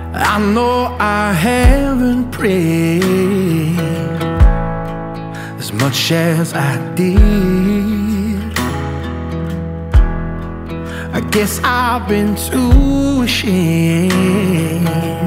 I know I haven't prayed as much as I did. I guess I've been too ashamed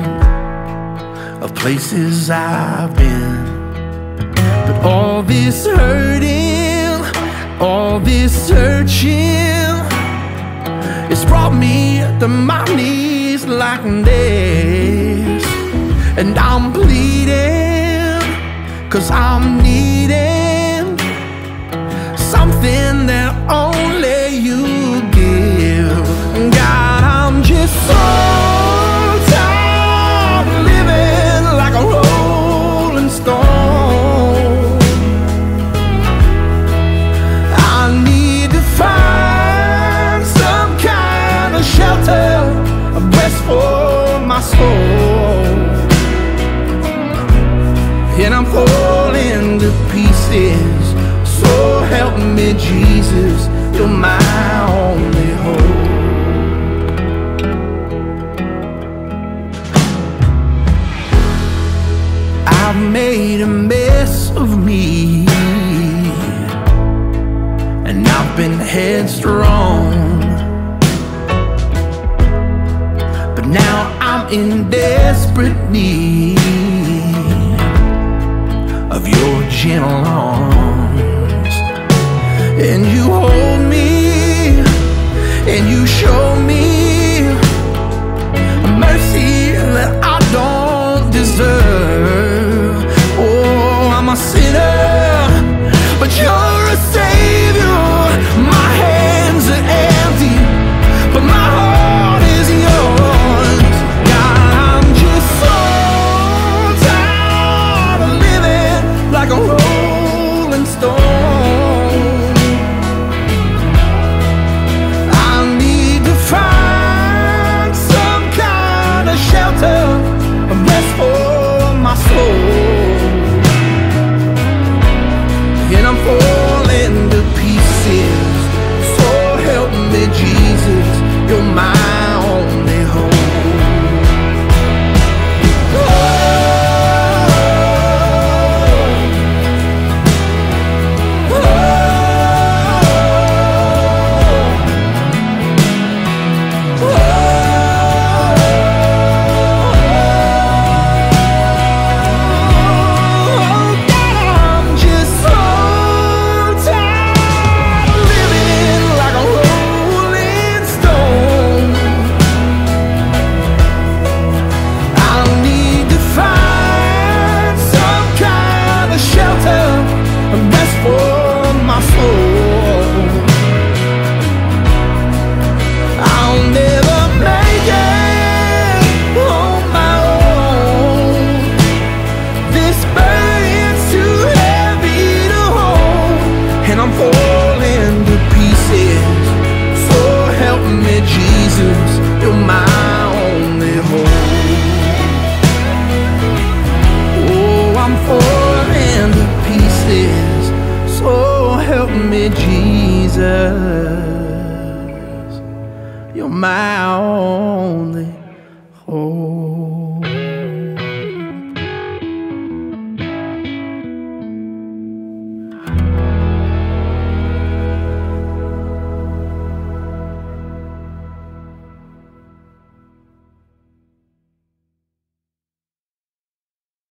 of places I've been. But all this hurting, all this searching, it's brought me to my knees like this. And I'm bleeding, 'cause I'm needing something that only you give. God, I'm just so tired of living like a rolling stone. I need to find some kind of shelter, a rest for my soul. And I'm falling to pieces, so help me Jesus, you're my only hope. I've made a mess of me, and I've been headstrong, but now I'm in desperate need of your gentle arms. And you hold me, and you show me a mercy that I don't deserve. Oh, I'm a sinner, but you're a savior. My hands are empty, but my heart is yours. God, I'm just so tired of living like a rolling stone. I need to find some kind of shelter, a rest for my soul. And I'm falling to pieces, so help me Jesus, you're my